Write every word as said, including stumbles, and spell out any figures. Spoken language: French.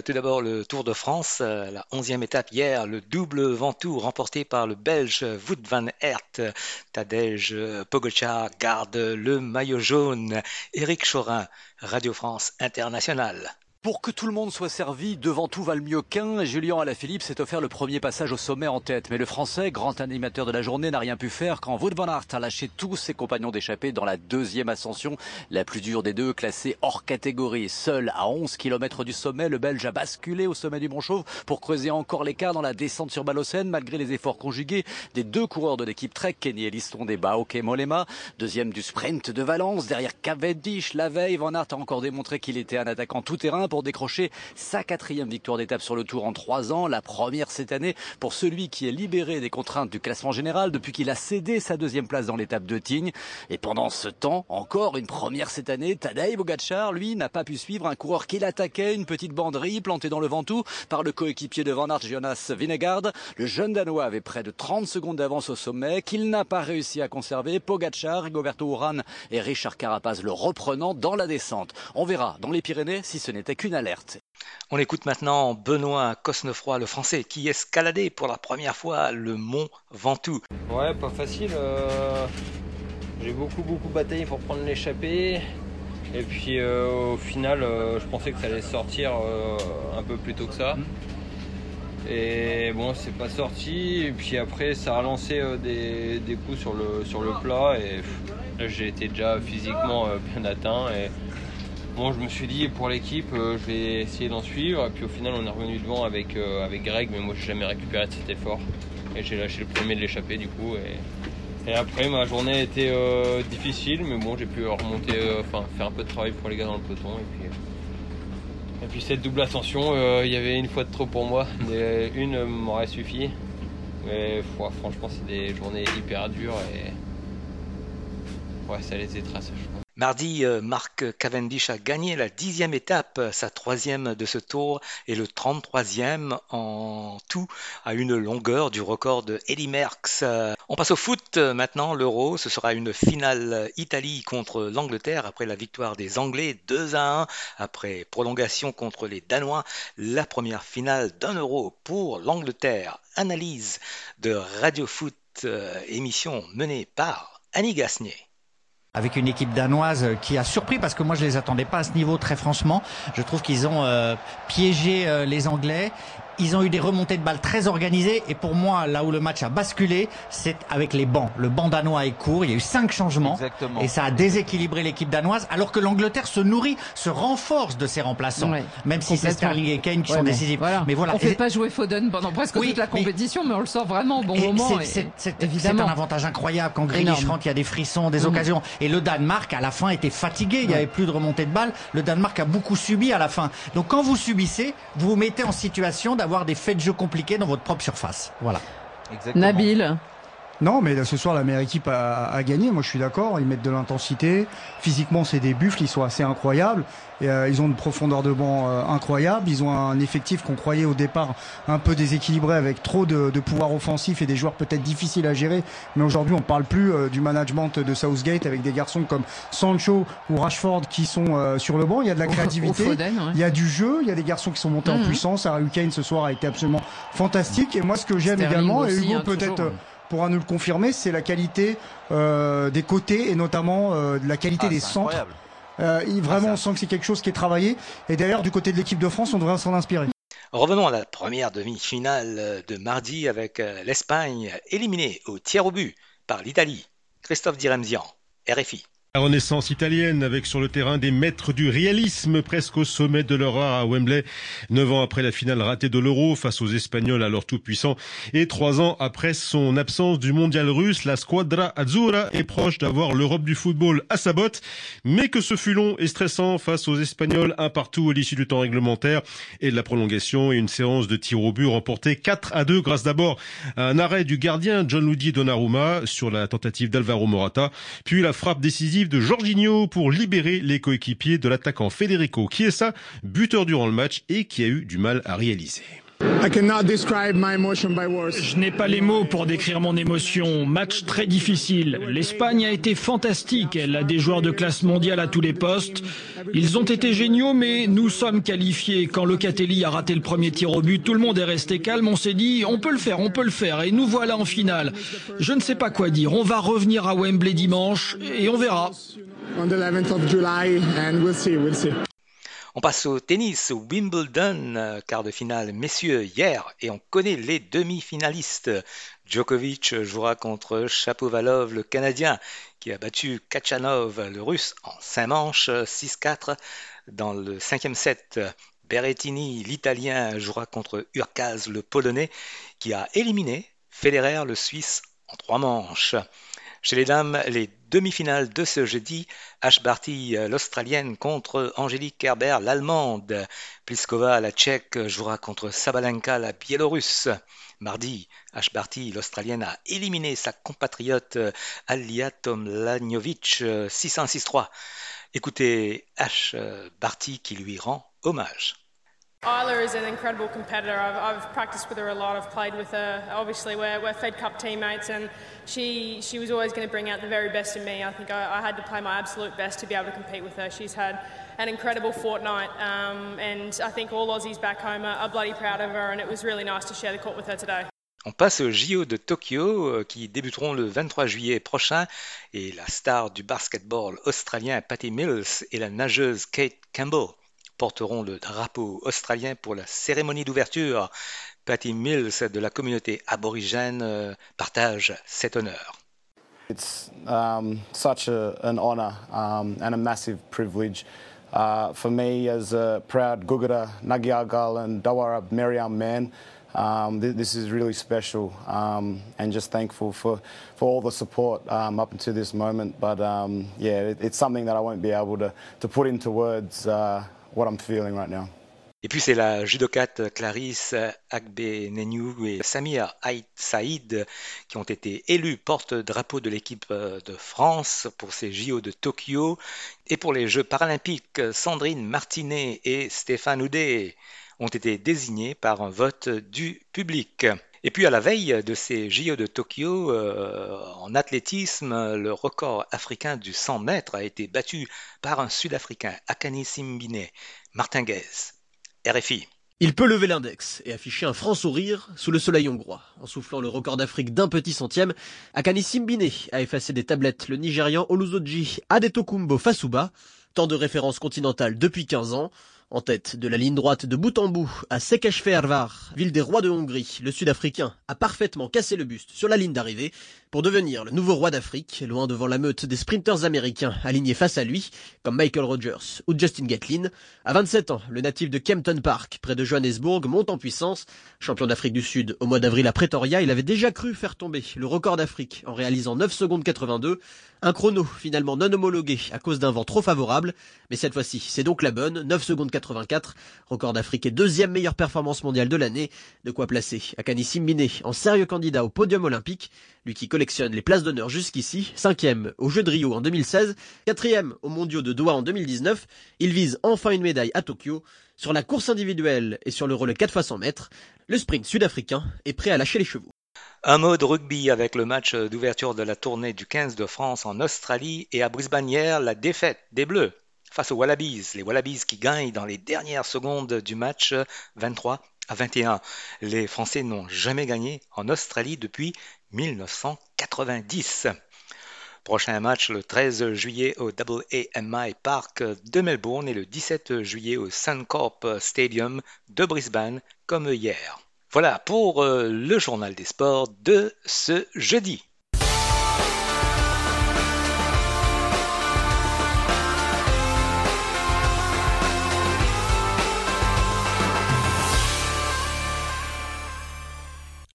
tout d'abord le Tour de France, euh, la onzième étape hier, le double Ventoux remporté par le Belge Wout van Aert. Tadej Pogačar garde le maillot jaune. Éric Chorin, Radio France Internationale. Pour que tout le monde soit servi, devant tout va le mieux qu'un. Julien Alaphilippe s'est offert le premier passage au sommet en tête. Mais le Français, grand animateur de la journée, n'a rien pu faire quand Wout van Aert a lâché tous ses compagnons d'échappée dans la deuxième ascension, la plus dure des deux, classée hors catégorie. Seul à onze kilomètres du sommet, le Belge a basculé au sommet du Mont Chauve pour creuser encore l'écart dans la descente sur Malocène, malgré les efforts conjugués des deux coureurs de l'équipe Trek, Kenny Elissonde des Bauke Mollema. Deuxième du sprint de Valence, derrière Cavendish. La veille, Van Aert a encore démontré qu'il était un attaquant tout-terrain pour décrocher sa quatrième victoire d'étape sur le Tour en trois ans, la première cette année pour celui qui est libéré des contraintes du classement général depuis qu'il a cédé sa deuxième place dans l'étape de Tignes. Et pendant ce temps, encore une première cette année, Tadej Pogačar, lui, n'a pas pu suivre un coureur qu'il attaquait, une petite banderille plantée dans le Ventoux par le coéquipier de Van Aert, Jonas Vingegaard. Le jeune Danois avait près de trente secondes d'avance au sommet qu'il n'a pas réussi à conserver. Pogačar, Rigoberto Urán et Richard Carapaz le reprenant dans la descente. On verra dans les Pyrénées si ce n'était qu'une alerte. On écoute maintenant Benoît Cosnefroy, le Français, qui escaladait pour la première fois le mont Ventoux. Ouais, pas facile. Euh... J'ai beaucoup beaucoup bataillé pour prendre l'échappée. Et puis euh, au final, euh, je pensais que ça allait sortir euh, un peu plus tôt que ça. Et bon, c'est pas sorti. Et puis après, ça a lancé euh, des, des coups sur le, sur le plat. Et pff, là, j'ai été déjà physiquement euh, bien atteint. Et bon, je me suis dit pour l'équipe, euh, je vais essayer d'en suivre. Et puis au final, on est revenu devant avec, euh, avec Greg, mais moi, j'ai jamais récupéré de cet effort. Et j'ai lâché le premier de l'échappée du coup. Et, et après, ma journée a été euh, difficile, mais bon, j'ai pu remonter, euh, enfin faire un peu de travail pour les gars dans le peloton. Et puis, euh, et puis cette double ascension, euh, il y avait une fois de trop pour moi. Et une euh, m'aurait suffi. Mais ouais, franchement, c'est des journées hyper dures et ouais, ça les étrace, je pense. Mardi, Mark Cavendish a gagné la dixième étape, sa troisième de ce tour et le trente-troisième en tout à une longueur du record de Eddy Merckx. On passe au foot maintenant, l'Euro. Ce sera une finale Italie contre l'Angleterre après la victoire des Anglais deux à un après prolongation contre les Danois. La première finale d'un Euro pour l'Angleterre. Analyse de Radio Foot, émission menée par Annie Gasnier. Avec une équipe danoise qui a surpris parce que moi je les attendais pas à ce niveau, très franchement. Je trouve qu'ils ont euh, piégé euh, les Anglais. Ils ont eu des remontées de balles très organisées et pour moi, là où le match a basculé, c'est avec les bancs. Le banc danois est court, il y a eu cinq changements. Exactement. Et ça a déséquilibré l'équipe danoise alors que l'Angleterre se nourrit, se renforce de ses remplaçants. Ouais, même si c'est Sterling et Kane qui ouais, sont mais décisifs. Voilà. Mais voilà. On ne fait pas jouer Foden pendant presque oui, toute la compétition, mais, mais on le sort vraiment au bon moment. C'est un avantage incroyable quand Grealish rentre, il y a des frissons, des mmh. occasions. Et le Danemark, à la fin, était fatigué. Il n'y avait plus de remontée de balles. Le Danemark a beaucoup subi à la fin. Donc quand vous subissez, vous vous mettez en situation d'avoir avoir des faits de jeu compliqués dans votre propre surface. Voilà. Exactement. Nabil. Non, mais ce soir, la meilleure équipe a, a gagné. Moi, je suis d'accord. Ils mettent de l'intensité. Physiquement, c'est des buffles. Ils sont assez incroyables. Et, euh, ils ont une profondeur de banc euh, incroyable. Ils ont un effectif qu'on croyait au départ un peu déséquilibré avec trop de, de pouvoir offensif et des joueurs peut-être difficiles à gérer. Mais aujourd'hui, on parle plus euh, du management de Southgate avec des garçons comme Sancho ou Rashford qui sont euh, sur le banc. Il y a de la créativité. Foden, ouais. Il y a du jeu. Il y a des garçons qui sont montés mmh. en puissance. Harry Kane ce soir a été absolument fantastique. Et moi, ce que j'aime Sterling également, aussi, et Hugo hein, peut-être euh, pourra nous le confirmer, c'est la qualité euh, des côtés et notamment euh, la qualité ah, des centres. Incroyable. Euh, il, vraiment, ah, on sent que c'est quelque chose qui est travaillé. Et d'ailleurs, du côté de l'équipe de France, on devrait s'en inspirer. Revenons à la première demi-finale de mardi avec l'Espagne éliminée au tir au but par l'Italie. Christophe Diremzian, R F I. La renaissance italienne avec sur le terrain des maîtres du réalisme presque au sommet de leur art à Wembley. Neuf ans après la finale ratée de l'Euro face aux Espagnols alors tout puissants et trois ans après son absence du mondial russe, la Squadra Azzurra est proche d'avoir l'Europe du football à sa botte. Mais que ce fut long et stressant face aux Espagnols, un partout à l'issue du temps réglementaire et de la prolongation et une séance de tir au but remportée quatre à deux grâce d'abord à un arrêt du gardien Gianluigi Donnarumma sur la tentative d'Alvaro Morata, puis la frappe décisive de Jorginho pour libérer les coéquipiers de l'attaquant Federico Chiesa, buteur durant le match et qui a eu du mal à réaliser. Je n'ai pas les mots pour décrire mon émotion. Match très difficile. L'Espagne a été fantastique. Elle a des joueurs de classe mondiale à tous les postes. Ils ont été géniaux, mais nous sommes qualifiés. Quand Locatelli a raté le premier tir au but, tout le monde est resté calme. On s'est dit, on peut le faire, on peut le faire. Et nous voilà en finale. Je ne sais pas quoi dire. On va revenir à Wembley dimanche et on verra. On passe au tennis, au Wimbledon, quart de finale messieurs hier, et on connaît les demi-finalistes. Djokovic jouera contre Shapovalov, le Canadien, qui a battu Khachanov, le Russe, en cinq manches, six quatre dans le cinquième set. Berrettini, l'Italien, jouera contre Urkaz, le Polonais, qui a éliminé Federer, le Suisse, en trois manches. Chez les dames, les demi-finales de ce jeudi, Ash Barty, l'Australienne, contre Angélique Kerber, l'Allemande. Pliskova, la Tchèque, jouera contre Sabalenka, la Biélorusse. Mardi, Ash Barty, l'Australienne, a éliminé sa compatriote Alia Tomljanovic six un six trois. Écoutez Ash Barty qui lui rend hommage. Isla is an incredible competitor. I've, I've practiced with her a lot. I've played with her. Obviously, we're, we're Fed Cup teammates, and she she was always going to bring out the very best in me. I think I, I had to play my absolute best to be able to compete with her. She's had an incredible fortnight, um, and I think all Aussies back home are, are bloody proud of her, and it was really nice to share the court with her today. On passe aux J O de Tokyo qui débuteront le vingt-trois juillet prochain et la star du basketball australien Patty Mills et la nageuse Kate Campbell porteront le drapeau australien pour la cérémonie d'ouverture. Patty Mills de la communauté aborigène euh, partage cet honneur. It's um, such a, an honour um, and a massive privilege uh, for me as a proud Gugara, Nagyagal and Dawarab Meriam man. Um, th- this is really special um, and just thankful for, for all the support um, up until this moment. But um, yeah, it, it's something that I won't be able to, to put into words uh, what I'm feeling right now. Et puis c'est la judokate Clarisse Agbenegnou et Samir Ait Saïd qui ont été élus porte-drapeau de l'équipe de France pour ces J O de Tokyo. Et pour les Jeux paralympiques, Sandrine Martinet et Stéphane Houdet ont été désignés par un vote du public. Et puis à la veille de ces J O de Tokyo, euh, en athlétisme, le record africain du cent mètres a été battu par un Sud-Africain, Akani Simbine Martinguez. R F I. Il peut lever l'index et afficher un franc sourire sous le soleil hongrois. En soufflant le record d'Afrique d'un petit centième, Akani Simbine a effacé des tablettes le Nigérian Olusoji Adetokunbo Fasuba, temps de référence continentale depuis quinze ans. En tête de la ligne droite de bout en bout à Székesfehérvár, ville des rois de Hongrie, le Sud-Africain a parfaitement cassé le buste sur la ligne d'arrivée pour devenir le nouveau roi d'Afrique, loin devant la meute des sprinters américains alignés face à lui, comme Michael Rogers ou Justin Gatlin. À vingt-sept ans, le natif de Kempton Park, près de Johannesburg, monte en puissance. Champion d'Afrique du Sud au mois d'avril à Pretoria, il avait déjà cru faire tomber le record d'Afrique en réalisant neuf secondes quatre-vingt-deux. Un chrono finalement non homologué à cause d'un vent trop favorable, mais cette fois-ci c'est donc la bonne, neuf secondes quatre-vingt-quatre, record d'Afrique et deuxième meilleure performance mondiale de l'année, de quoi placer Akani Simbine en sérieux candidat au podium olympique, lui qui collectionne les places d'honneur jusqu'ici, cinquième aux Jeux de Rio en deux mille seize, quatrième aux Mondiaux de Doha en deux mille dix-neuf, il vise enfin une médaille à Tokyo. Sur la course individuelle et sur le relais quatre fois cent mètres, le sprint sud-africain est prêt à lâcher les chevaux. Un mot de rugby avec le match d'ouverture de la tournée du quinze de France en Australie et à Brisbane hier, la défaite des Bleus face aux Wallabies. Les Wallabies qui gagnent dans les dernières secondes du match vingt-trois à vingt et un. Les Français n'ont jamais gagné en Australie depuis mille neuf cent quatre-vingt-dix. Prochain match le treize juillet au A A M I Park de Melbourne et le dix-sept juillet au Suncorp Stadium de Brisbane comme hier. Voilà pour euh, le journal des sports de ce jeudi.